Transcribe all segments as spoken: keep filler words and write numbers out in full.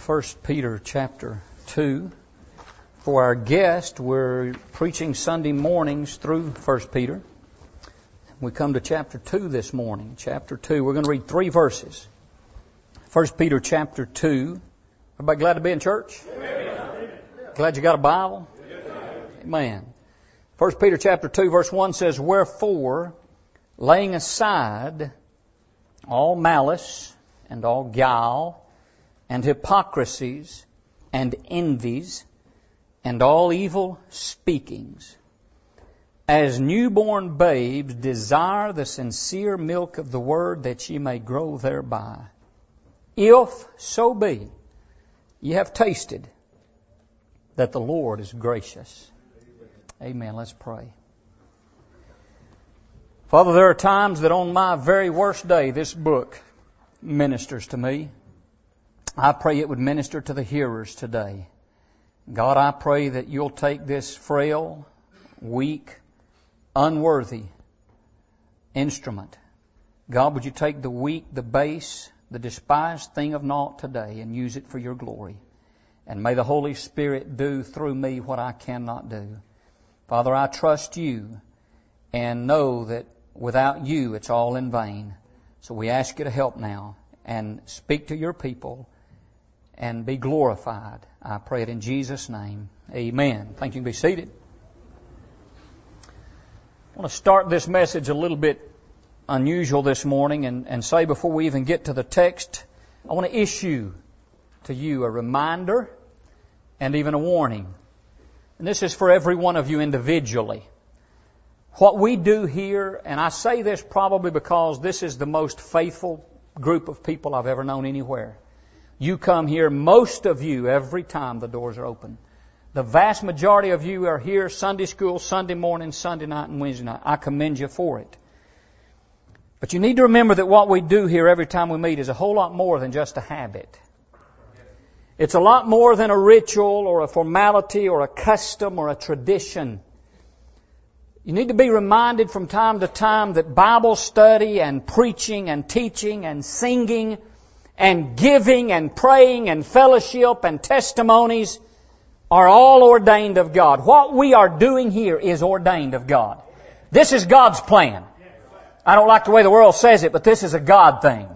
First Peter chapter two. For our guest, we're preaching Sunday mornings through First Peter. We come to chapter two this morning. Chapter two. We're going to read three verses. First Peter chapter two. Everybody glad to be in church? Amen. Glad you got a Bible? Amen. First Peter chapter two verse one says, Wherefore, laying aside all malice and all guile and hypocrisies and envies and all evil speakings, as newborn babes desire the sincere milk of the word, that ye may grow thereby. If so be ye have tasted that the Lord is gracious. Amen. Let's pray. Father, there are times that on my very worst day, this book ministers to me. I pray it would minister to the hearers today. God, I pray that you'll take this frail, weak, unworthy instrument. God, would you take the weak, the base, the despised thing of naught today and use it for your glory. And may the Holy Spirit do through me what I cannot do. Father, I trust you and know that without you it's all in vain. So we ask you to help now and speak to your people and be glorified. I pray it in Jesus' name. Amen. Thank you. You can be seated. I want to start this message a little bit unusual this morning and, and say before we even get to the text, I want to issue to you a reminder and even a warning. And this is for every one of you individually. What we do here, and I say this probably because this is the most faithful group of people I've ever known anywhere. You come here, most of you, every time the doors are open. The vast majority of you are here Sunday school, Sunday morning, Sunday night, and Wednesday night. I commend you for it. But you need to remember that what we do here every time we meet is a whole lot more than just a habit. It's a lot more than a ritual or a formality or a custom or a tradition. You need to be reminded from time to time that Bible study and preaching and teaching and singing and giving and praying and fellowship and testimonies are all ordained of God. What we are doing here is ordained of God. This is God's plan. I don't like the way the world says it, but this is a God thing.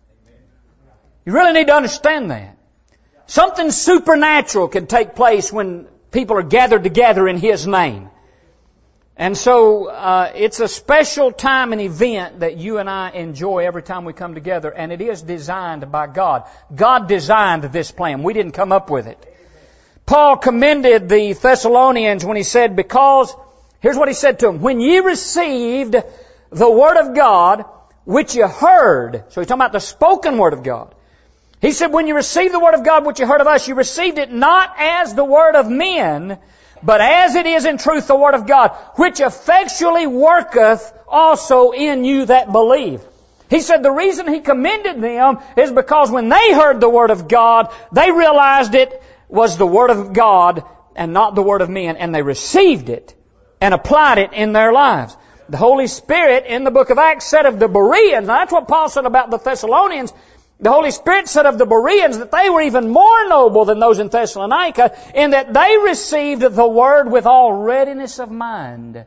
You really need to understand that. Something supernatural can take place when people are gathered together in His name. And so uh, it's a special time and event that you and I enjoy every time we come together, and it is designed by God. God designed this plan. We didn't come up with it. Paul commended the Thessalonians when he said, because, here's what he said to them, when ye received the Word of God, which you heard, so he's talking about the spoken Word of God. He said, when you received the Word of God, which you heard of us, you received it not as the Word of men, but as it is in truth the Word of God, which effectually worketh also in you that believe. He said the reason he commended them is because when they heard the Word of God, they realized it was the Word of God and not the Word of men, and they received it and applied it in their lives. The Holy Spirit in the book of Acts said of the Bereans, now that's what Paul said about the Thessalonians. The Holy Spirit said of the Bereans that they were even more noble than those in Thessalonica in that they received the Word with all readiness of mind.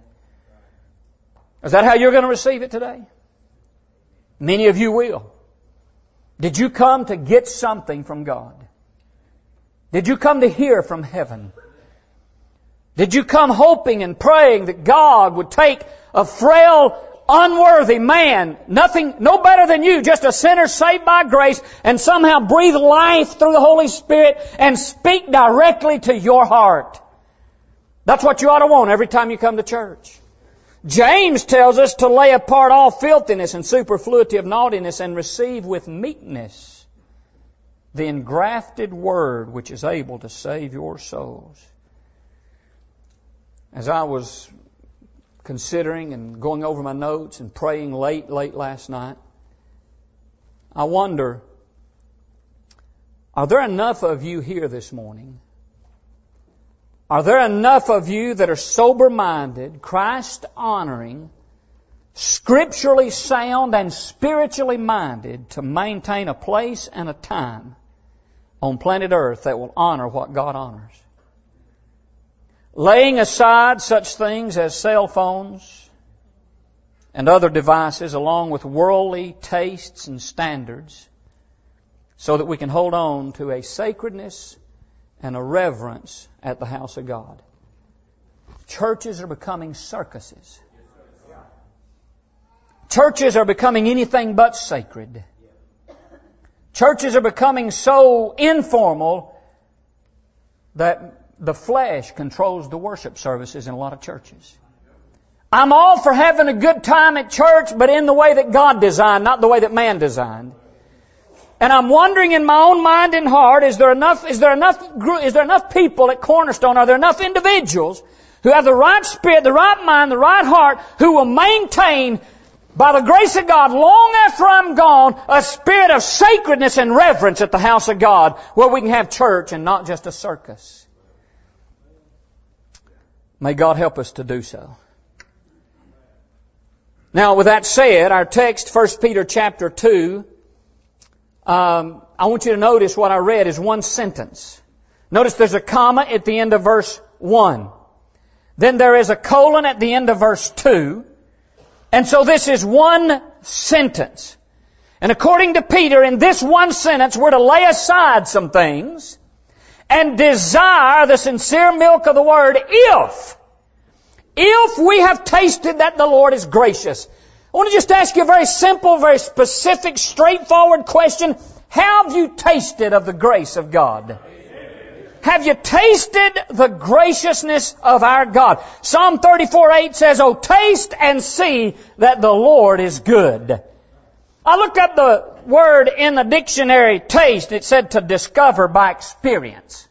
Is that how you're going to receive it today? Many of you will. Did you come to get something from God? Did you come to hear from heaven? Did you come hoping and praying that God would take a frail, unworthy man, nothing, no better than you, just a sinner saved by grace, and somehow breathe life through the Holy Spirit and speak directly to your heart? That's what you ought to want every time you come to church. James tells us to lay apart all filthiness and superfluity of naughtiness and receive with meekness the engrafted Word which is able to save your souls. As I was considering and going over my notes and praying late, late last night, I wonder, are there enough of you here this morning? Are there enough of you that are sober-minded, Christ-honoring, scripturally sound and spiritually minded to maintain a place and a time on planet Earth that will honor what God honors. Laying aside such things as cell phones and other devices along with worldly tastes and standards so that we can hold on to a sacredness and a reverence at the house of God. Churches are becoming circuses. Churches are becoming anything but sacred. Churches are becoming so informal that the flesh controls the worship services in a lot of churches. I'm all for having a good time at church, but in the way that God designed, not the way that man designed. And I'm wondering in my own mind and heart, is there enough, is there enough, is there enough people at Cornerstone, are there enough individuals who have the right spirit, the right mind, the right heart, who will maintain, by the grace of God, long after I'm gone, a spirit of sacredness and reverence at the house of God, where we can have church and not just a circus? May God help us to do so. Now, with that said, our text, First Peter chapter two, um, I want you to notice what I read is one sentence. Notice there's a comma at the end of verse one. Then there is a colon at the end of verse two. And so this is one sentence. And according to Peter, in this one sentence, we're to lay aside some things and desire the sincere milk of the Word if, if we have tasted that the Lord is gracious. I want to just ask you a very simple, very specific, straightforward question. Have you tasted of the grace of God? Have you tasted the graciousness of our God? Psalm thirty-four eight says, "Oh, taste and see that the Lord is good." I looked up the word in the dictionary, taste. It said to discover by experience.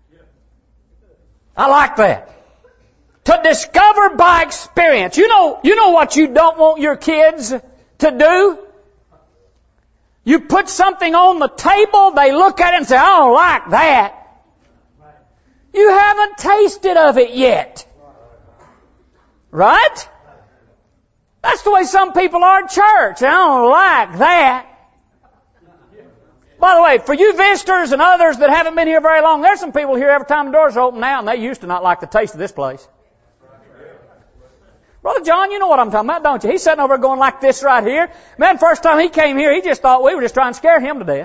I like that. To discover by experience. You know, you know what you don't want your kids to do? You put something on the table, they look at it and say, "I don't like that." You haven't tasted of it yet. Right? That's the way some people are at church. I don't like that. By the way, for you visitors and others that haven't been here very long, there's some people here every time the doors are open now, and they used to not like the taste of this place. Brother John, you know what I'm talking about, don't you? He's sitting over going like this right here. Man, first time he came here, he just thought we were just trying to scare him to death.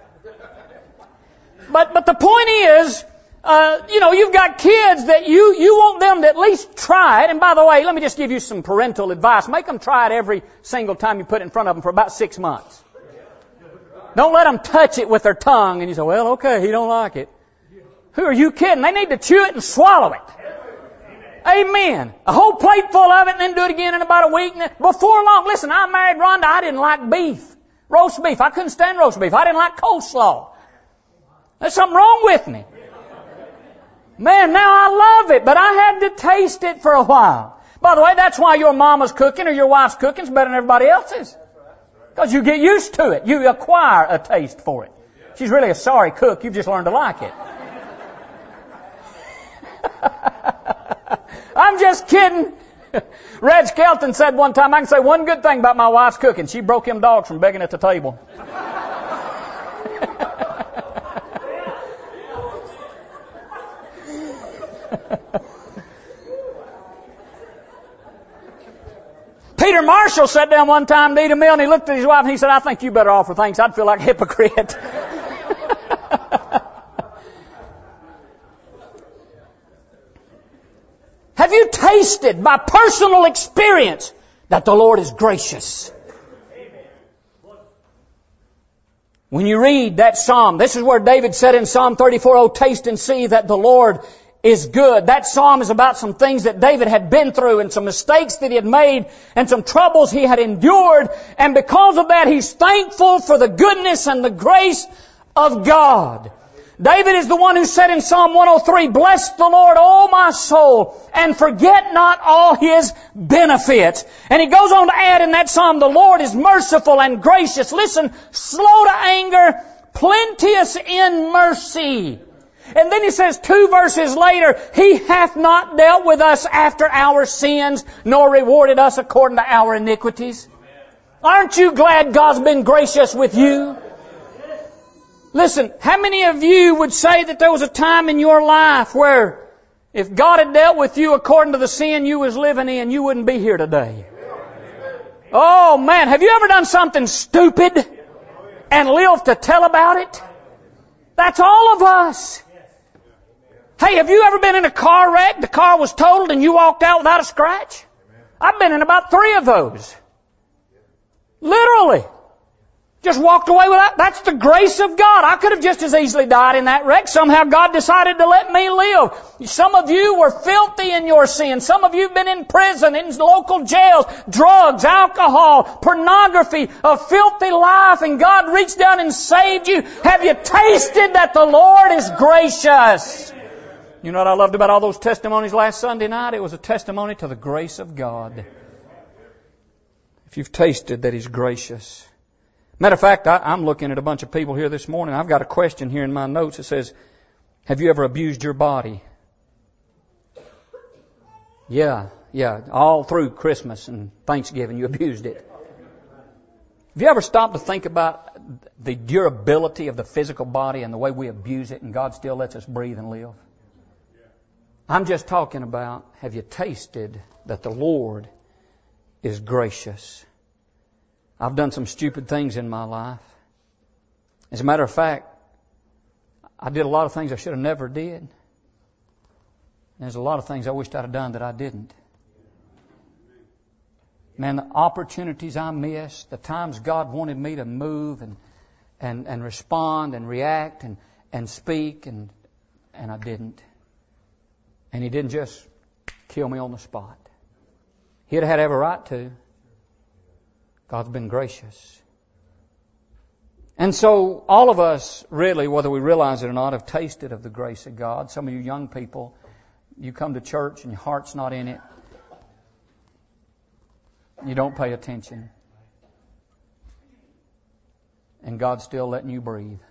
But, but the point is, Uh, you know, you've got kids that you, you want them to at least try it. And by the way, let me just give you some parental advice. Make them try it every single time you put it in front of them for about six months. Don't let them touch it with their tongue and you say, "Well, okay, he don't like it." Who are you kidding? They need to chew it and swallow it. Amen. A whole plate full of it and then do it again in about a week. And before long, listen, I married Rhonda. I didn't like beef. Roast beef. I couldn't stand roast beef. I didn't like coleslaw. There's something wrong with me. Man, now I love it, but I had to taste it for a while. By the way, that's why your mama's cooking or your wife's cooking is better than everybody else's. Because you get used to it. You acquire a taste for it. She's really a sorry cook. You've just learned to like it. I'm just kidding. Red Skelton said one time, "I can say one good thing about my wife's cooking. She broke him dogs from begging at the table." Peter Marshall sat down one time to eat a meal and he looked at his wife and he said, "I think you better offer thanks. I'd feel like a hypocrite." Have you tasted by personal experience that the Lord is gracious? When you read that psalm, this is where David said in Psalm thirty-four, "Oh, taste and see that the Lord is good." That psalm is about some things that David had been through and some mistakes that he had made and some troubles he had endured. And because of that, he's thankful for the goodness and the grace of God. David is the one who said in Psalm one oh three, "Bless the Lord, O my soul, and forget not all His benefits." And he goes on to add in that psalm, "The Lord is merciful and gracious." Listen, slow to anger, plenteous in mercy. And then he says two verses later, "He hath not dealt with us after our sins, nor rewarded us according to our iniquities." Aren't you glad God's been gracious with you? Listen, how many of you would say that there was a time in your life where if God had dealt with you according to the sin you was living in, you wouldn't be here today? Oh man, have you ever done something stupid and lived to tell about it? That's all of us. Hey, have you ever been in a car wreck? The car was totaled and you walked out without a scratch? I've been in about three of those. Literally. Just walked away without. That's the grace of God. I could have just as easily died in that wreck. Somehow God decided to let me live. Some of you were filthy in your sin. Some of you have been in prison, in local jails, drugs, alcohol, pornography, a filthy life, and God reached down and saved you. Have you tasted that the Lord is gracious? You know what I loved about all those testimonies last Sunday night? It was a testimony to the grace of God. If you've tasted that He's gracious. Matter of fact, I, I'm looking at a bunch of people here this morning. I've got a question here in my notes that says, have you ever abused your body? Yeah, yeah. All through Christmas and Thanksgiving, you abused it. Have you ever stopped to think about the durability of the physical body and the way we abuse it and God still lets us breathe and live? I'm just talking about, have you tasted that the Lord is gracious? I've done some stupid things in my life. As a matter of fact, I did a lot of things I should have never did. There's a lot of things I wished I'd have done that I didn't. Man, the opportunities I missed, the times God wanted me to move and and, and respond and react and, and speak, and and I didn't. And He didn't just kill me on the spot. He'd have had every right to. God's been gracious. And so all of us really, whether we realize it or not, have tasted of the grace of God. Some of you young people, you come to church and your heart's not in it. You don't pay attention. And God's still letting you breathe.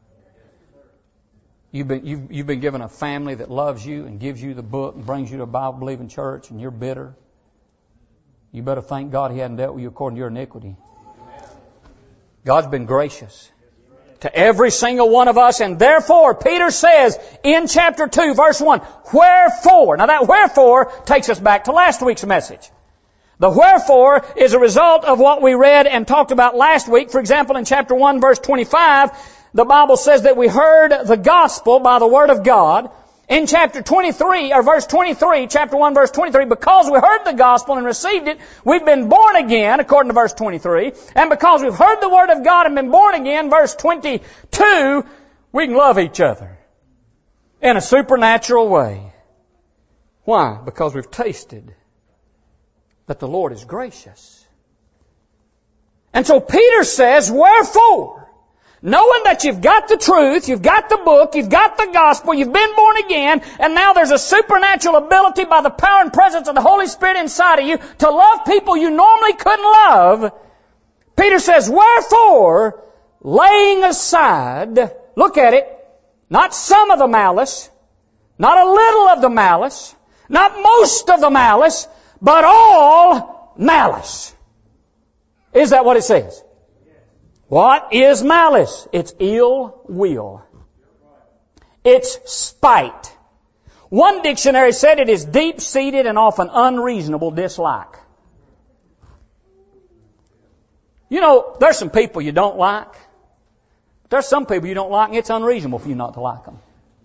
You've been, you've, you've been given a family that loves you and gives you the book and brings you to a Bible-believing church, and you're bitter. You better thank God He hadn't dealt with you according to your iniquity. God's been gracious to every single one of us, and therefore, Peter says in chapter two, verse one, wherefore. Now that wherefore takes us back to last week's message. The wherefore is a result of what we read and talked about last week. For example, in chapter one, verse twenty-five, the Bible says that we heard the gospel by the word of God. In chapter twenty-three, or verse twenty-three, chapter one, verse twenty-three, because we heard the gospel and received it, we've been born again, according to verse twenty-three. And because we've heard the word of God and been born again, verse twenty-two, we can love each other in a supernatural way. Why? Because we've tasted that the Lord is gracious. And so Peter says, wherefore? Knowing that you've got the truth, you've got the book, you've got the gospel, you've been born again, and now there's a supernatural ability by the power and presence of the Holy Spirit inside of you to love people you normally couldn't love. Peter says, wherefore, laying aside, look at it, not some of the malice, not a little of the malice, not most of the malice, but all malice. Is that what it says? What is malice? It's ill will. It's spite. One dictionary said it is deep-seated and often unreasonable dislike. You know, there's some people you don't like. There's some people you don't like, and it's unreasonable for you not to like them.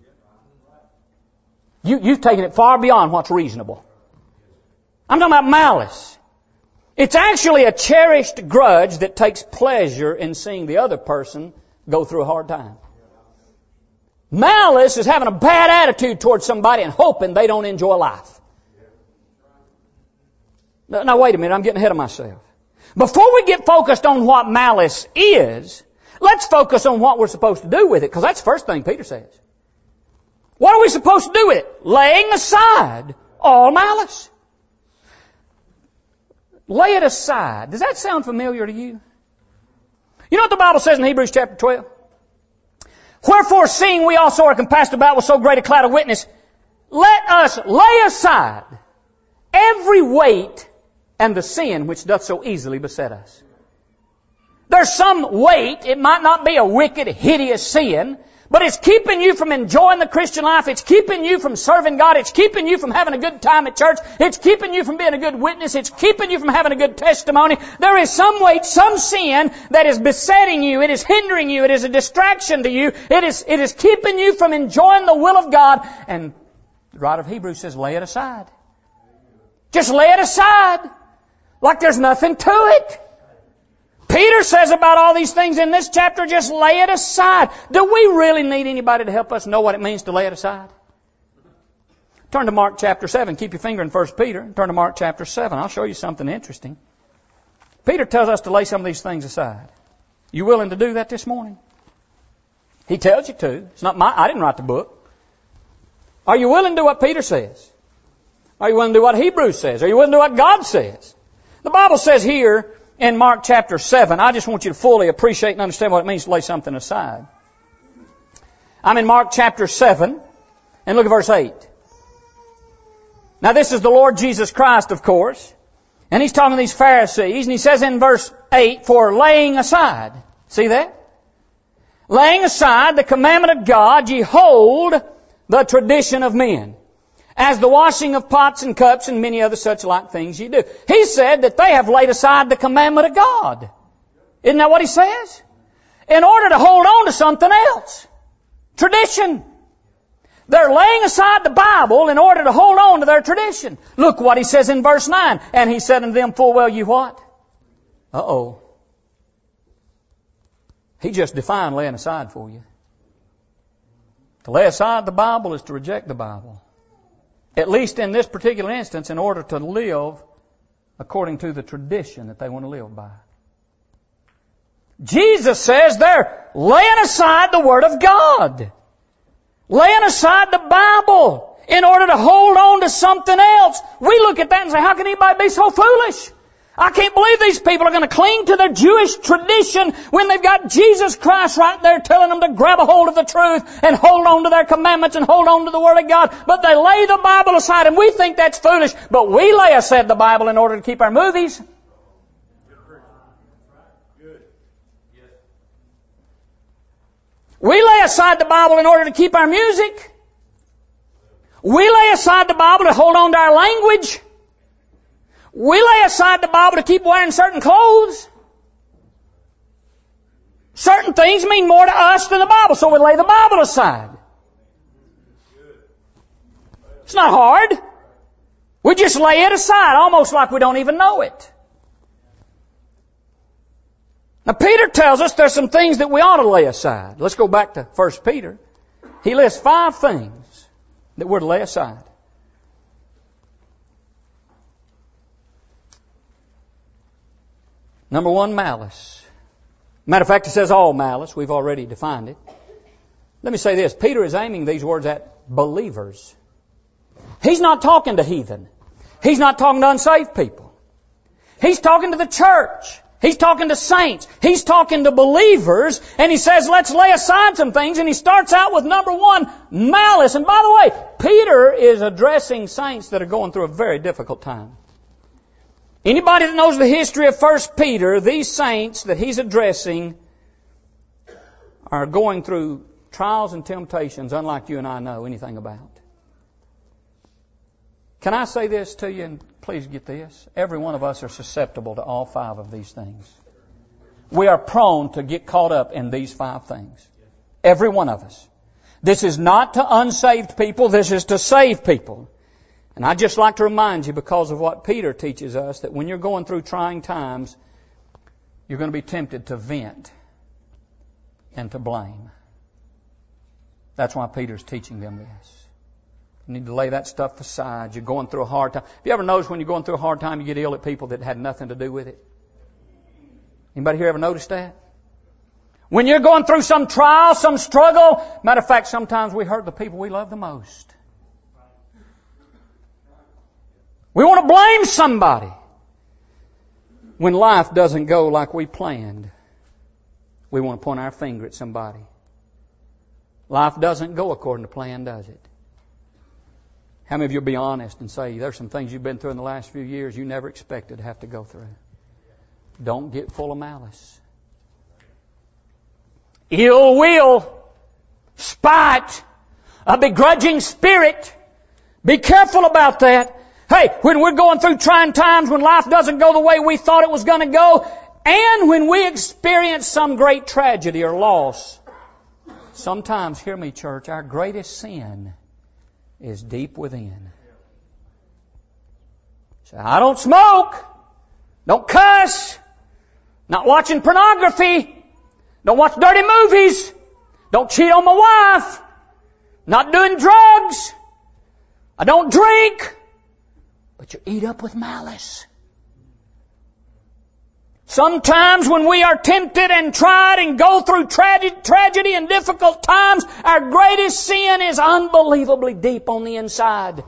You, you've taken it far beyond what's reasonable. I'm talking about malice. It's actually a cherished grudge that takes pleasure in seeing the other person go through a hard time. Malice is having a bad attitude towards somebody and hoping they don't enjoy life. Now, wait a minute, I'm getting ahead of myself. Before we get focused on what malice is, let's focus on what we're supposed to do with it, because that's the first thing Peter says. What are we supposed to do with it? Laying aside all malice. Lay it aside. Does that sound familiar to you? You know what the Bible says in Hebrews chapter twelve? Wherefore, seeing we also are compassed about with so great a cloud of witness, let us lay aside every weight and the sin which doth so easily beset us. There's some weight. It might not be a wicked, hideous sin, but it's keeping you from enjoying the Christian life. It's keeping you from serving God. It's keeping you from having a good time at church. It's keeping you from being a good witness. It's keeping you from having a good testimony. There is some weight, some sin that is besetting you. It is hindering you. It is a distraction to you. It is, it is keeping you from enjoying the will of God. And the writer of Hebrews says, lay it aside. Just lay it aside. Like there's nothing to it. Peter says about all these things in this chapter, just lay it aside. Do we really need anybody to help us know what it means to lay it aside? Turn to Mark chapter seven. Keep your finger in First Peter. Turn to Mark chapter seven. I'll show you something interesting. Peter tells us to lay some of these things aside. You willing to do that this morning? He tells you to. It's not my, I didn't write the book. Are you willing to do what Peter says? Are you willing to do what Hebrews says? Are you willing to do what God says? The Bible says here, in Mark chapter seven, I just want you to fully appreciate and understand what it means to lay something aside. I'm in Mark chapter seven, and look at verse eight. Now this is the Lord Jesus Christ, of course, and He's talking to these Pharisees, and He says in verse eight, for laying aside. See that? Laying aside the commandment of God, ye hold the tradition of men, as the washing of pots and cups and many other such like things you do. He said that they have laid aside the commandment of God. Isn't that what he says? In order to hold on to something else. Tradition. They're laying aside the Bible in order to hold on to their tradition. Look what he says in verse nine. And he said unto them, full well you what? Uh-oh. He just defined laying aside for you. To lay aside the Bible is to reject the Bible. At least in this particular instance, in order to live according to the tradition that they want to live by. Jesus says they're laying aside the Word of God. Laying aside the Bible in order to hold on to something else. We look at that and say, how can anybody be so foolish? I can't believe these people are going to cling to their Jewish tradition when they've got Jesus Christ right there telling them to grab a hold of the truth and hold on to their commandments and hold on to the Word of God. But they lay the Bible aside, and we think that's foolish. But we lay aside the Bible in order to keep our movies. We lay aside the Bible in order to keep our music. We lay aside the Bible to hold on to our language. We lay aside the Bible to keep wearing certain clothes. Certain things mean more to us than the Bible, so we lay the Bible aside. It's not hard. We just lay it aside, almost like we don't even know it. Now Peter tells us there's some things that we ought to lay aside. Let's go back to First Peter. He lists five things that we're to lay aside. Number one, malice. Matter of fact, it says all malice. We've already defined it. Let me say this. Peter is aiming these words at believers. He's not talking to heathen. He's not talking to unsaved people. He's talking to the church. He's talking to saints. He's talking to believers. And he says, let's lay aside some things. And he starts out with number one, malice. And by the way, Peter is addressing saints that are going through a very difficult time. Anybody that knows the history of First Peter, these saints that he's addressing are going through trials and temptations unlike you and I know anything about. Can I say this to you, and please get this? Every one of us are susceptible to all five of these things. We are prone to get caught up in these five things. Every one of us. This is not to unsaved people, this is to saved people. And I'd just like to remind you, because of what Peter teaches us, that when you're going through trying times, you're going to be tempted to vent and to blame. That's why Peter's teaching them this. You need to lay that stuff aside. You're going through a hard time. Have you ever noticed when you're going through a hard time, you get ill at people that had nothing to do with it? Anybody here ever noticed that? When you're going through some trial, some struggle, matter of fact, sometimes we hurt the people we love the most. We want to blame somebody when life doesn't go like we planned. We want to point our finger at somebody. Life doesn't go according to plan, does it? How many of you will be honest and say there's some things you've been through in the last few years you never expected to have to go through? Don't get full of malice. ill will, spite, a begrudging spirit. Be careful about that. Hey, when we're going through trying times, when life doesn't go the way we thought it was going to go, and when we experience some great tragedy or loss, sometimes, hear me, church, our greatest sin is deep within. So I don't smoke, don't cuss, not watching pornography, don't watch dirty movies, don't cheat on my wife, not doing drugs, I don't drink, but you eat up with malice. Sometimes when we are tempted and tried and go through tragedy, tragedy and difficult times, our greatest sin is unbelievably deep on the inside.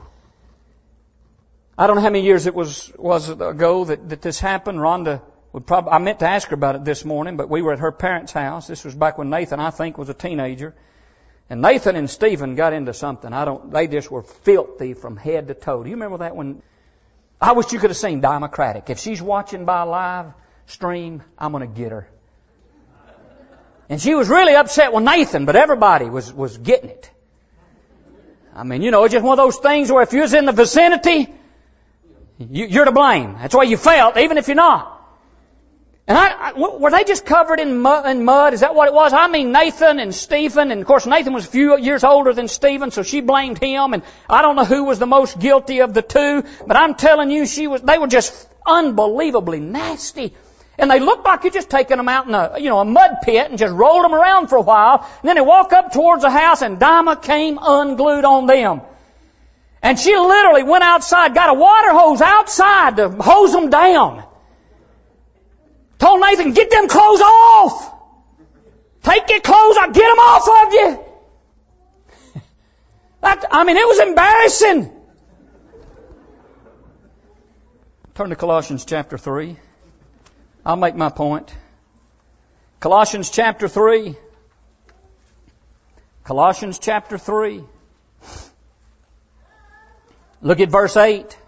I don't know how many years it was was ago that, that this happened. Rhonda would probably, I meant to ask her about it this morning, but we were at her parents' house. This was back when Nathan, I think, was a teenager. And Nathan and Stephen got into something. I don't, they just were filthy from head to toe. Do you remember that when, I wish you could have seen Democratic. If she's watching by live stream, I'm going to get her. And she was really upset with Nathan, but everybody was, was getting it. I mean, you know, it's just one of those things where if you was in the vicinity, you, you're to blame. That's the way you felt, even if you're not. And I, I, were they just covered in mud, in mud? Is that what it was? I mean, Nathan and Stephen, and of course Nathan was a few years older than Stephen, so she blamed him, and I don't know who was the most guilty of the two, but I'm telling you, she was, they were just unbelievably nasty. And they looked like you'd just taken them out in a, you know, a mud pit and just rolled them around for a while, and then they walk up towards the house and Dima came unglued on them. And she literally went outside, got a water hose outside to hose them down. Told Nathan, get them clothes off. Take your clothes off. Get them off of you. That, I mean, it was embarrassing. Turn to Colossians chapter three. I'll make my point. Colossians chapter three. Colossians chapter three. Look at verse eight.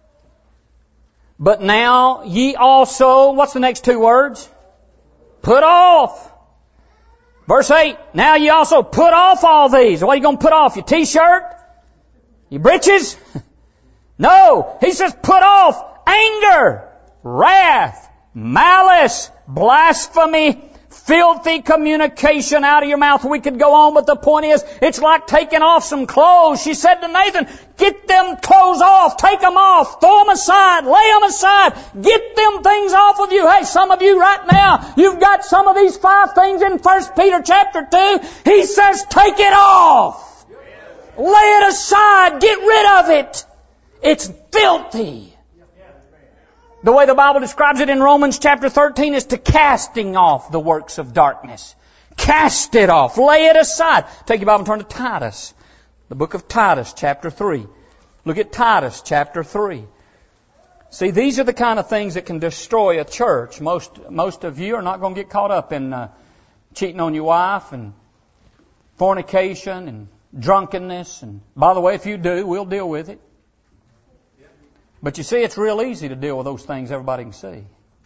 But now ye also, what's the next two words? Put off. Verse eight, now ye also put off all these. What are you going to put off? Your t-shirt? Your breeches? No. He says put off anger, wrath, malice, blasphemy, filthy communication out of your mouth. We could go on, but the point is, it's like taking off some clothes. She said to Nathan, get them clothes off, take them off, throw them aside, lay them aside, get them things off of you. Hey, some of you right now, you've got some of these five things in First Peter chapter two. He says, take it off. Lay it aside, get rid of it. It's filthy. The way the Bible describes it in Romans chapter thirteen is to casting off the works of darkness. Cast it off. Lay it aside. Take your Bible and turn to Titus. The book of Titus chapter three. Look at Titus chapter three. See, these are the kind of things that can destroy a church. Most, most of you are not going to get caught up in uh, cheating on your wife and fornication and drunkenness. And by the way, if you do, we'll deal with it. But you see, it's real easy to deal with those things everybody can see.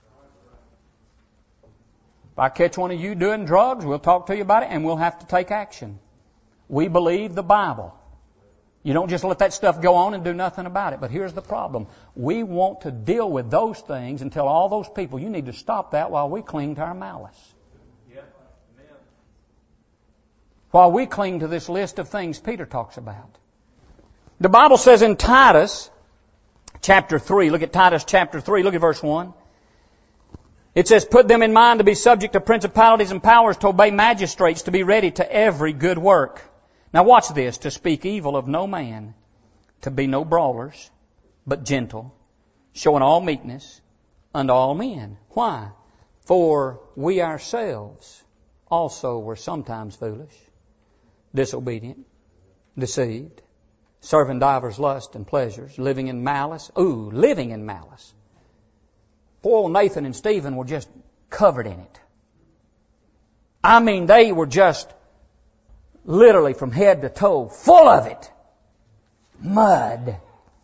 If I catch one of you doing drugs, we'll talk to you about it and we'll have to take action. We believe the Bible. You don't just let that stuff go on and do nothing about it. But here's the problem. We want to deal with those things and tell all those people, you need to stop that while we cling to our malice. Yeah. Amen. While we cling to this list of things Peter talks about. The Bible says in Titus chapter three, look at Titus chapter three, look at verse one. It says, put them in mind to be subject to principalities and powers, to obey magistrates, to be ready to every good work. Now watch this, to speak evil of no man, to be no brawlers, but gentle, showing all meekness unto all men. Why? For we ourselves also were sometimes foolish, disobedient, deceived, serving divers lusts and pleasures, living in malice. Ooh, living in malice. Poor old Nathan and Stephen were just covered in it. I mean, they were just literally from head to toe full of it. Mud.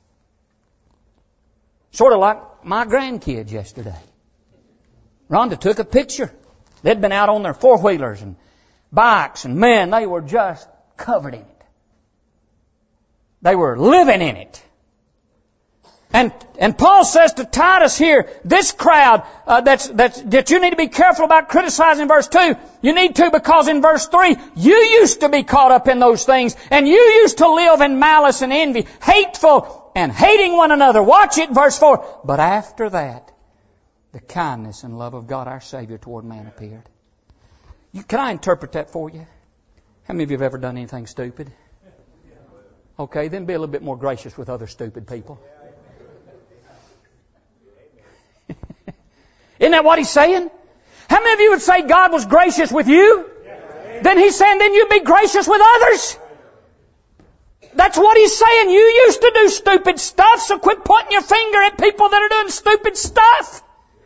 Sort of like my grandkids yesterday. Rhonda took a picture. They'd been out on their four-wheelers and bikes, and men, they were just covered in it. They were living in it. And and Paul says to Titus here, this crowd uh, that's, that's that you need to be careful about criticizing in verse two. You need to, because in verse three, you used to be caught up in those things, and you used to live in malice and envy, hateful and hating one another. Watch it, verse four. But after that, the kindness and love of God our Savior toward man appeared. You, can I interpret that for you? How many of you have ever done anything stupid? Okay, then be a little bit more gracious with other stupid people. Isn't that what he's saying? How many of you would say God was gracious with you? Then he's saying then you'd be gracious with others. That's what he's saying. You used to do stupid stuff, so quit pointing your finger at people that are doing stupid stuff.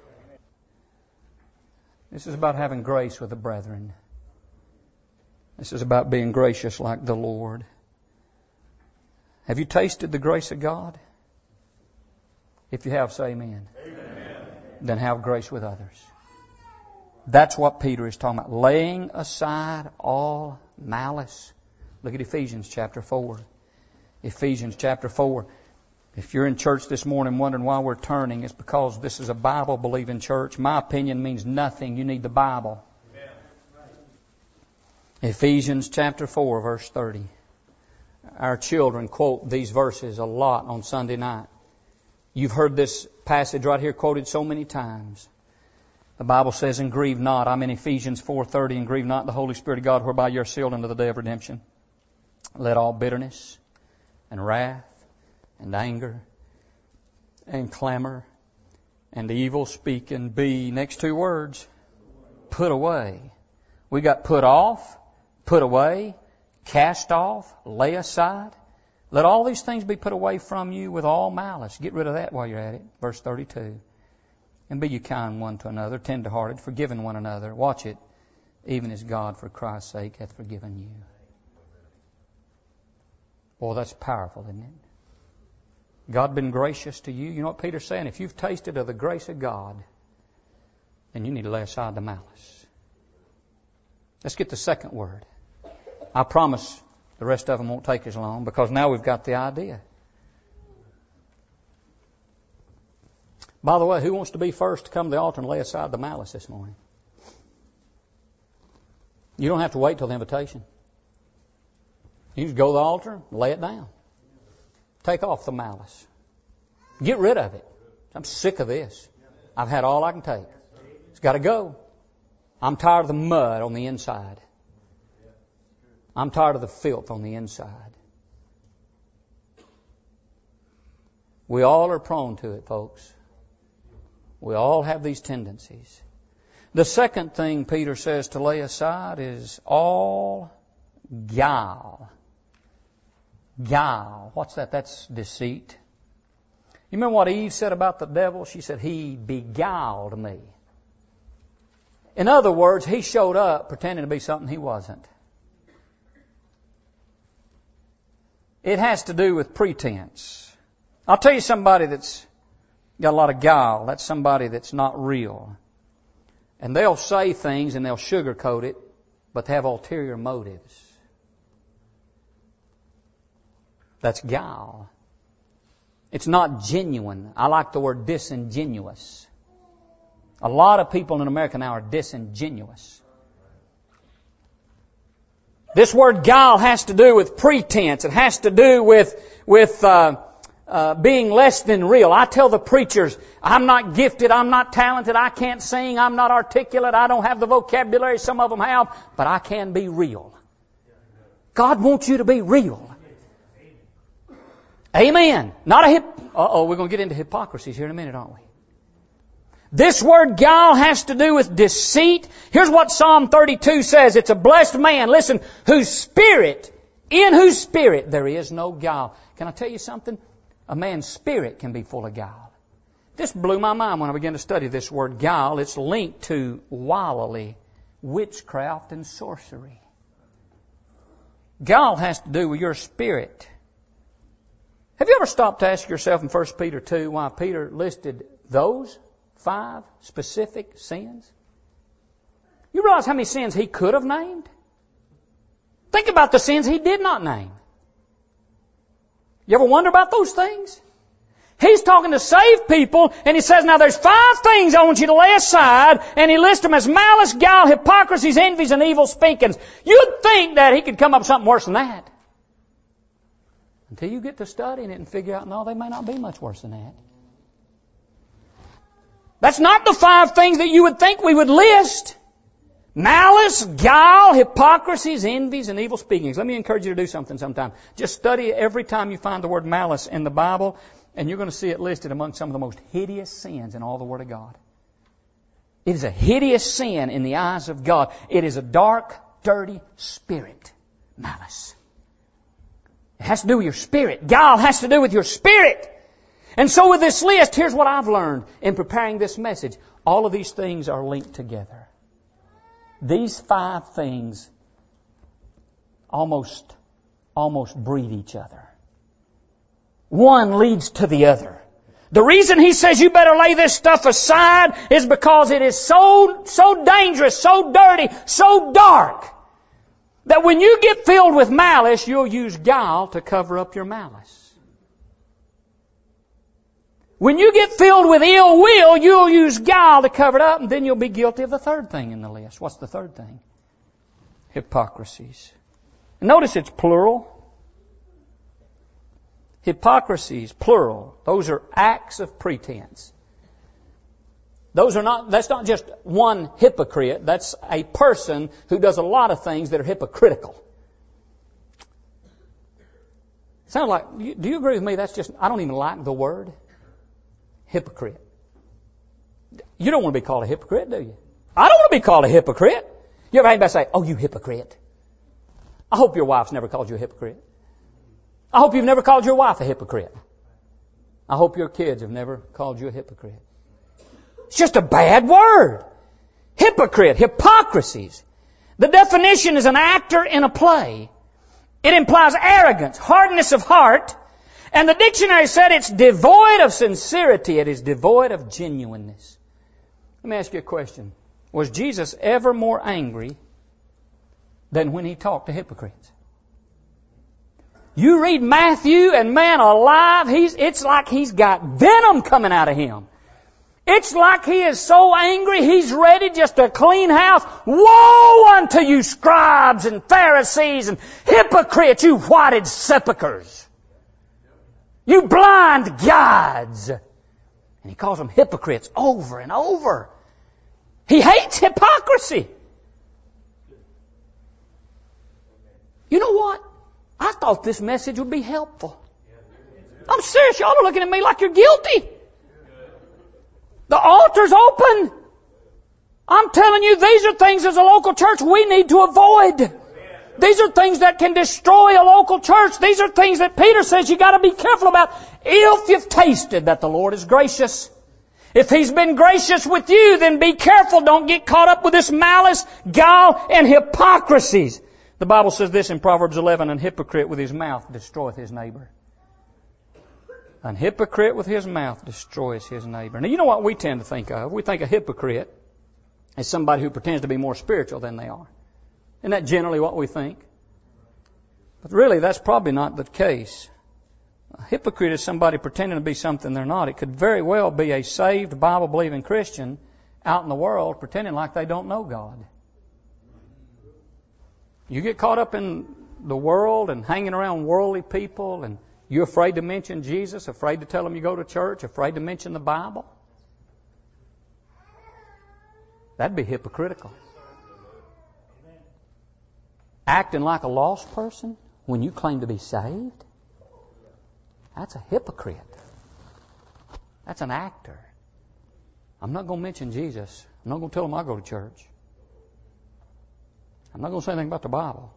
This is about having grace with the brethren. This is about being gracious like the Lord. Have you tasted the grace of God? If you have, say amen. Amen. Then have grace with others. That's what Peter is talking about. Laying aside all malice. Look at Ephesians chapter four. Ephesians chapter four. If you're in church this morning wondering why we're turning, it's because this is a Bible-believing church. My opinion means nothing. You need the Bible. Amen. Ephesians chapter four, verse thirty. Our children quote these verses a lot on Sunday night. You've heard this passage right here quoted so many times. The Bible says, and grieve not. I'm in Ephesians four thirty, and grieve not the Holy Spirit of God, whereby you're sealed unto the day of redemption. Let all bitterness and wrath and anger and clamor and evil speaking be, next two words, put away. We got put off, put away, cast off, lay aside. Let all these things be put away from you with all malice. Get rid of that while you're at it. Verse thirty-two. And be ye kind one to another, tender-hearted, forgiving one another. Watch it. Even as God for Christ's sake hath forgiven you. Boy, that's powerful, isn't it? God been gracious to you. You know what Peter's saying? If you've tasted of the grace of God, then you need to lay aside the malice. Let's get the second word. I promise the rest of them won't take as long, because now we've got the idea. By the way, who wants to be first to come to the altar and lay aside the malice this morning? You don't have to wait till the invitation. You just go to the altar, lay it down. Take off the malice. Get rid of it. I'm sick of this. I've had all I can take. It's got to go. I'm tired of the mud on the inside. I'm tired of the filth on the inside. We all are prone to it, folks. We all have these tendencies. The second thing Peter says to lay aside is all guile. Guile. What's that? That's deceit. You remember what Eve said about the devil? She said, he beguiled me. In other words, he showed up pretending to be something he wasn't. It has to do with pretense. I'll tell you somebody that's got a lot of guile. That's somebody that's not real. And they'll say things and they'll sugarcoat it, but they have ulterior motives. That's guile. It's not genuine. I like the word disingenuous. A lot of people in America now are disingenuous. This word guile has to do with pretense. It has to do with with uh, uh, being less than real. I tell the preachers, I'm not gifted, I'm not talented, I can't sing, I'm not articulate, I don't have the vocabulary some of them have, but I can be real. God wants you to be real. Amen. Not a hip... Uh-oh, we're going to get into hypocrisies here in a minute, aren't we? This word guile has to do with deceit. Here's what Psalm thirty-two says. It's a blessed man, listen, whose spirit, in whose spirit there is no guile. Can I tell you something? A man's spirit can be full of guile. This blew my mind when I began to study this word guile. It's linked to wildly, witchcraft and sorcery. Guile has to do with your spirit. Have you ever stopped to ask yourself in First Peter two why Peter listed those five specific sins? You realize how many sins he could have named? Think about the sins He did not name. You ever wonder about those things? He's talking to saved people, and He says, now there's five things I want you to lay aside, and He lists them as malice, guile, hypocrisies, envies, and evil speakings. You'd think that He could come up with something worse than that. Until you get to studying it and figure out, no, they may not be much worse than that. That's not the five things that you would think we would list. Malice, guile, hypocrisies, envies, and evil speakings. Let me encourage you to do something sometime. Just study every time you find the word malice in the Bible, and you're going to see it listed among some of the most hideous sins in all the Word of God. It is a hideous sin in the eyes of God. It is a dark, dirty spirit. Malice. It has to do with your spirit. Guile has to do with your spirit. And so with this list, here's what I've learned in preparing this message. All of these things are linked together. These five things almost, almost breed each other. One leads to the other. The reason He says you better lay this stuff aside is because it is so, so dangerous, so dirty, so dark, that when you get filled with malice, you'll use guile to cover up your malice. When you get filled with ill will, you'll use guile to cover it up, and then you'll be guilty of the third thing in the list. What's the third thing? Hypocrisies. Notice it's plural. Hypocrisies, plural. Those are acts of pretense. Those are not, that's not just one hypocrite. That's a person who does a lot of things that are hypocritical. Sounds like, do you agree with me? That's just, I don't even like the word. Hypocrite. You don't want to be called a hypocrite, do you? I don't want to be called a hypocrite. You ever had anybody say, oh, you hypocrite? I hope your wife's never called you a hypocrite. I hope you've never called your wife a hypocrite. I hope your kids have never called you a hypocrite. It's just a bad word. Hypocrite, hypocrisies. The definition is an actor in a play. It implies arrogance, hardness of heart, and the dictionary said it's devoid of sincerity. It is devoid of genuineness. Let me ask you a question. Was Jesus ever more angry than when He talked to hypocrites? You read Matthew, and man alive, he's, it's like He's got venom coming out of Him. It's like He is so angry, He's ready just to clean house. Woe unto you, scribes and Pharisees and hypocrites, you whited sepulchres. You blind guides. And He calls them hypocrites over and over. He hates hypocrisy. You know what? I thought this message would be helpful. I'm serious. Y'all are looking at me like you're guilty. The altar's open. I'm telling you, these are things as a local church we need to avoid. These are things that can destroy a local church. These are things that Peter says you got to be careful about. If you've tasted that the Lord is gracious, if He's been gracious with you, then be careful. Don't get caught up with this malice, guile, and hypocrisies. The Bible says this in Proverbs eleven, an hypocrite with his mouth destroyeth his neighbor. An hypocrite with his mouth destroys his neighbor. Now, you know what we tend to think of? We think a hypocrite is somebody who pretends to be more spiritual than they are. Isn't that generally what we think? But really, that's probably not the case. A hypocrite is somebody pretending to be something they're not. It could very well be a saved, Bible-believing Christian out in the world pretending like they don't know God. You get caught up in the world and hanging around worldly people, and you're afraid to mention Jesus, afraid to tell them you go to church, afraid to mention the Bible. That'd be hypocritical. Acting like a lost person when you claim to be saved, that's a hypocrite. That's an actor. I'm not going to mention Jesus. I'm not going to tell them I go to church. I'm not going to say anything about the Bible.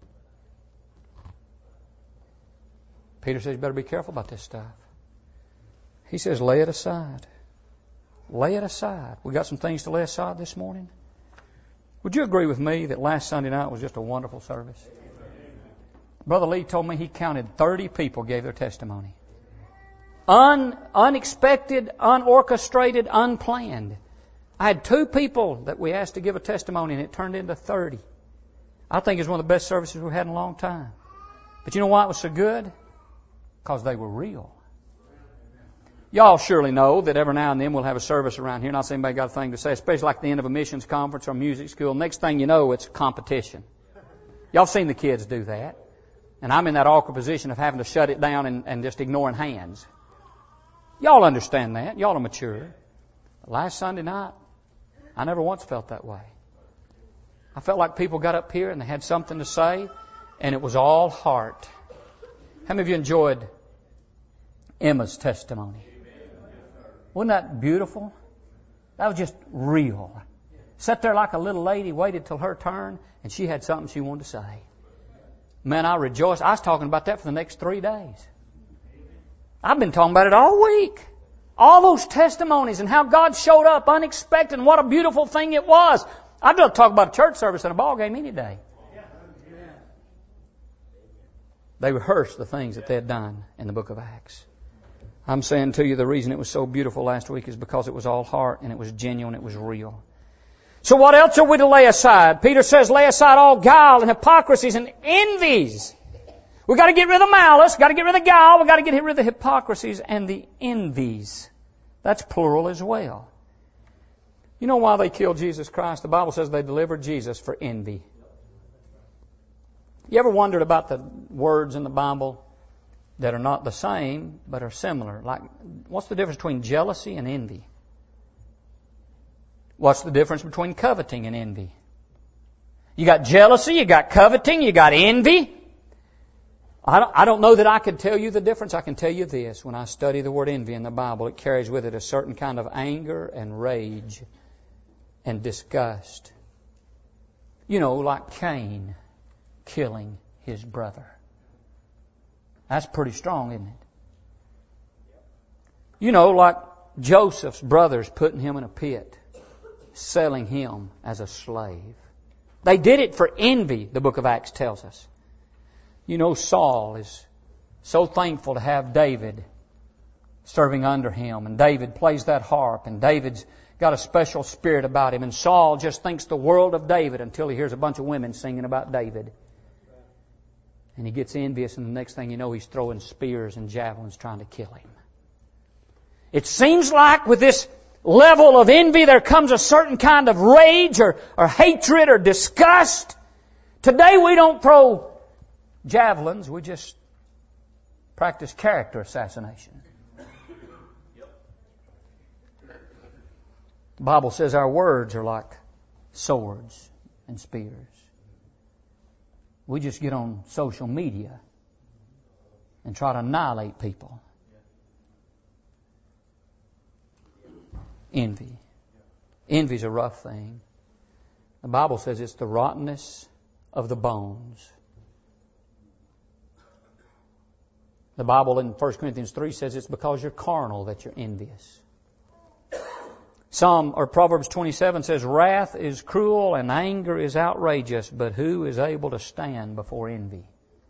Peter says you better be careful about this stuff. He says lay it aside. Lay it aside. We got some things to lay aside this morning. Would you agree with me that last Sunday night was just a wonderful service? Brother Lee told me he counted thirty people gave their testimony. Un, unexpected, unorchestrated, unplanned. I had two people that we asked to give a testimony, and it turned into thirty. I think it's one of the best services we've had in a long time. But you know why it was so good? Because they were real. Y'all surely know that every now and then we'll have a service around here. Not saying anybody got a thing to say, especially like the end of a missions conference or music school. Next thing you know, it's competition. Y'all seen the kids do that. And I'm in that awkward position of having to shut it down and, and just ignoring hands. Y'all understand that. Y'all are mature. Last Sunday night, I never once felt that way. I felt like people got up here and they had something to say, and it was all heart. How many of you enjoyed Emma's testimony? Wasn't that beautiful? That was just real. Sat there like a little lady, waited till her turn, and she had something she wanted to say. Man, I rejoiced. I was talking about that for the next three days. I've been talking about it all week. All those testimonies and how God showed up unexpected and what a beautiful thing it was. I'd rather talk about a church service than a ball game any day. They rehearsed the things that they had done in the book of Acts. I'm saying to you the reason it was so beautiful last week is because it was all heart and it was genuine, it was real. So what else are we to lay aside? Peter says lay aside all guile and hypocrisies and envies. We've got to get rid of malice, got to get rid of guile, we've got to get rid of the hypocrisies and the envies. That's plural as well. You know why they killed Jesus Christ? The Bible says they delivered Jesus for envy. You ever wondered about the words in the Bible that are not the same but are similar? Like, what's the difference between jealousy and envy? What's the difference between coveting and envy? You got jealousy, you got coveting, you got envy. I don't, I don't know that I can tell you the difference. I can tell you this. When I study the word envy in the Bible, it carries with it a certain kind of anger and rage and disgust. You know, like Cain killing his brother. That's pretty strong, isn't it? You know, like Joseph's brothers putting him in a pit, selling him as a slave. They did it for envy, the book of Acts tells us. You know, Saul is so thankful to have David serving under him. And David plays that harp. And David's got a special spirit about him. And Saul just thinks the world of David until he hears a bunch of women singing about David. And he gets envious. And the next thing you know, he's throwing spears and javelins trying to kill him. It seems like with this level of envy, there comes a certain kind of rage or, or hatred or disgust. Today we don't throw javelins, we just practice character assassination. The Bible says our words are like swords and spears. We just get on social media and try to annihilate people. Envy. Envy's a rough thing. The Bible says it's the rottenness of the bones. The Bible in First Corinthians three says it's because you're carnal that you're envious. Psalm or Proverbs twenty-seven says wrath is cruel and anger is outrageous, but who is able to stand before envy?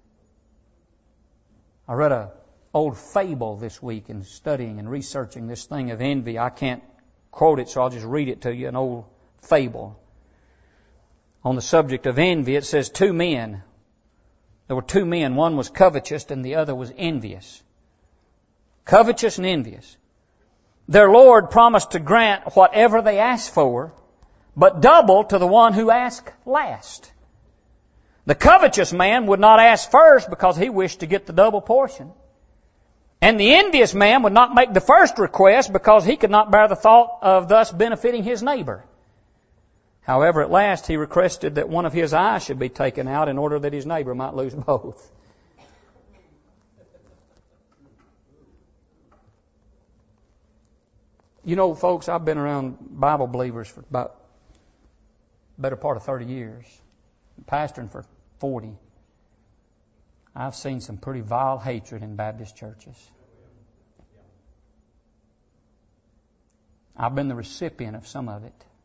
I read an old fable this week in studying and researching this thing of envy. I can't quote it, so I'll just read it to you, an old fable. On the subject of envy, it says two men. There were two men. One was covetous and the other was envious. Covetous and envious. Their Lord promised to grant whatever they asked for, but double to the one who asked last. The covetous man would not ask first because he wished to get the double portion. And the envious man would not make the first request because he could not bear the thought of thus benefiting his neighbor. However, at last he requested that one of his eyes should be taken out in order that his neighbor might lose both. You know, folks, I've been around Bible believers for about the better part of thirty years. Pastoring for forty. I've seen some pretty vile hatred in Baptist churches. I've been the recipient of some of it.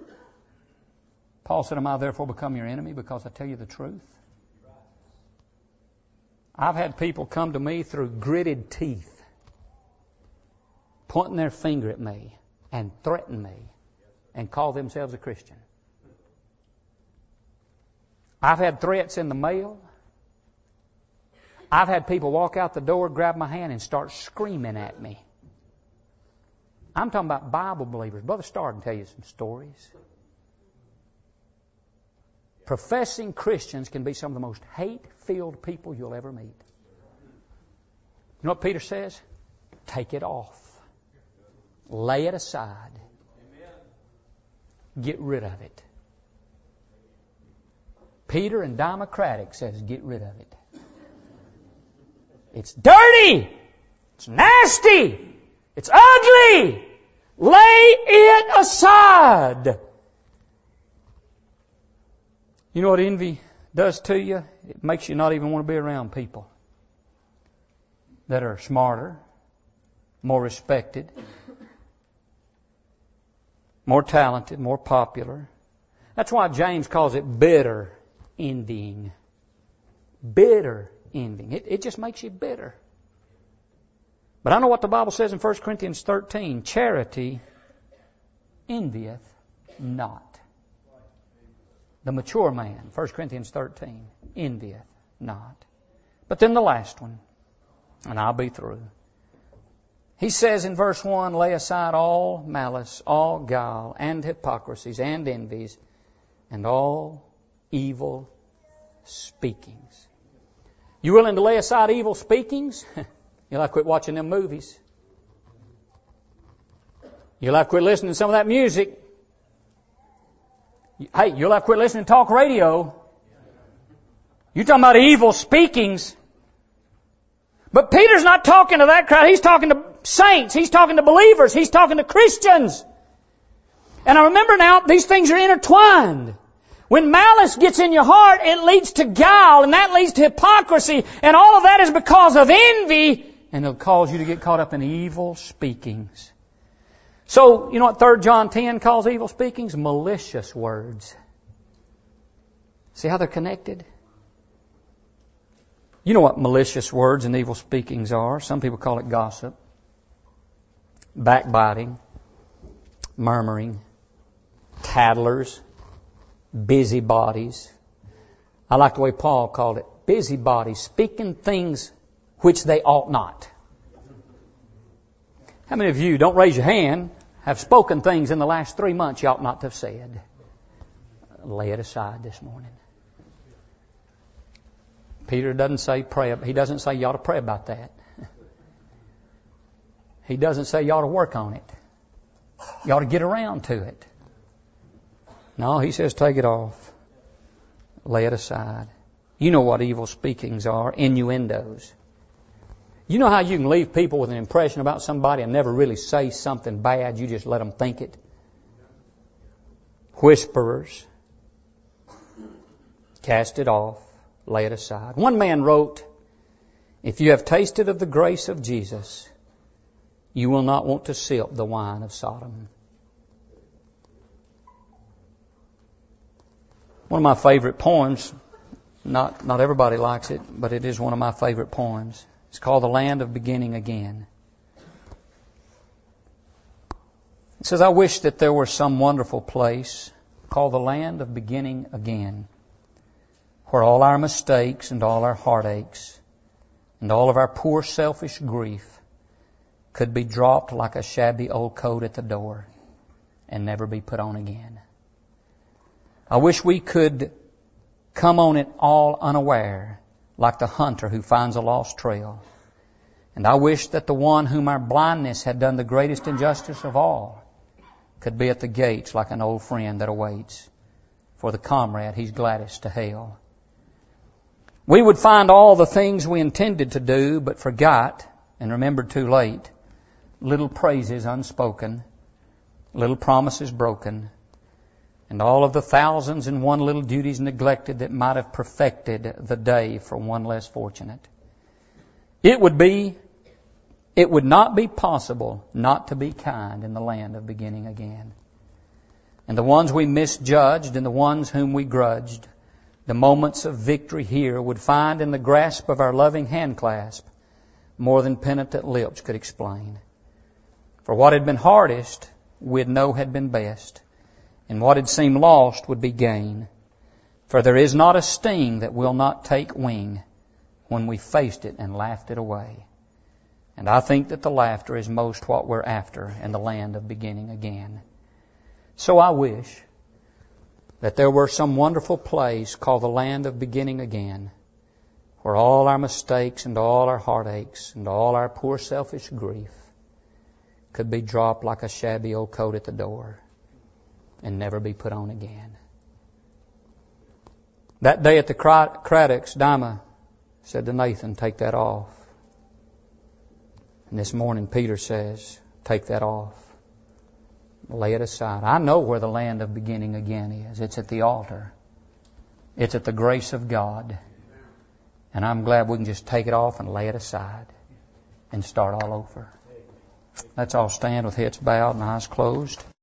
Paul said, am I therefore become your enemy because I tell you the truth? I've had people come to me through gritted teeth, pointing their finger at me and threaten me and call themselves a Christian. I've had threats in the mail. I've had people walk out the door, grab my hand, and start screaming at me. I'm talking about Bible believers. Brother Starr can tell you some stories. Professing Christians can be some of the most hate-filled people you'll ever meet. You know what Peter says? Take it off. Lay it aside. Get rid of it. Peter and Democratic says get rid of it. It's dirty. It's nasty. It's ugly. Lay it aside. You know what envy does to you? It makes you not even want to be around people that are smarter, more respected, more talented, more popular. That's why James calls it bitter envying. Bitter envying. It, it just makes you bitter. But I know what the Bible says in First Corinthians thirteen. Charity envieth not. The mature man, First Corinthians thirteen, envieth not. But then the last one, and I'll be through. He says in verse one, lay aside all malice, all guile, and hypocrisies, and envies, and all evil speakings. You willing to lay aside evil speakings? You'll have to quit watching them movies. You'll have to quit listening to some of that music. Hey, you'll have to quit listening to talk radio. You're talking about evil speakings. But Peter's not talking to that crowd. He's talking to saints. He's talking to believers. He's talking to Christians. And I remember now, these things are intertwined. When malice gets in your heart, it leads to guile, and that leads to hypocrisy. And all of that is because of envy, and it'll cause you to get caught up in evil speakings. So, you know what Third John ten calls evil speakings? Malicious words. See how they're connected? You know what malicious words and evil speakings are. Some people call it gossip, backbiting, murmuring, tattlers, busybodies. I like the way Paul called it. Busybodies, speaking things which they ought not. How many of you, don't raise your hand, have spoken things in the last three months you ought not to have said? Lay it aside this morning. Peter doesn't say pray. He doesn't say you ought to pray about that. He doesn't say you ought to work on it. You ought to get around to it. No, he says take it off. Lay it aside. You know what evil speakings are. Innuendos. You know how you can leave people with an impression about somebody and never really say something bad. You just let them think it. Whisperers. Cast it off. Lay it aside. One man wrote, if you have tasted of the grace of Jesus, you will not want to sip the wine of Sodom. One of my favorite poems, not, not everybody likes it, but it is one of my favorite poems. It's called The Land of Beginning Again. It says, I wish that there were some wonderful place called the Land of Beginning Again, where all our mistakes and all our heartaches and all of our poor selfish grief could be dropped like a shabby old coat at the door and never be put on again. I wish we could come on it all unaware, like the hunter who finds a lost trail. And I wish that the one whom our blindness had done the greatest injustice of all could be at the gates like an old friend that awaits for the comrade he's gladdest to hail. We would find all the things we intended to do but forgot and remembered too late. Little praises unspoken, little promises broken, and all of the thousands and one little duties neglected that might have perfected the day for one less fortunate. It would be, it would not be possible not to be kind in the land of beginning again. And the ones we misjudged and the ones whom we grudged, the moments of victory here would find in the grasp of our loving handclasp more than penitent lips could explain. For what had been hardest, we'd know had been best, and what had seemed lost would be gain. For there is not a sting that will not take wing when we faced it and laughed it away. And I think that the laughter is most what we're after in the land of beginning again. So I wish that there were some wonderful place called the land of beginning again, where all our mistakes and all our heartaches and all our poor selfish grief could be dropped like a shabby old coat at the door and never be put on again. That day at the Craddock's, Dinah said to Nathan, take that off. And this morning Peter says, take that off. Lay it aside. I know where the land of beginning again is. It's at the altar. It's at the grace of God. And I'm glad we can just take it off and lay it aside and start all over. Let's all stand with heads bowed and eyes closed.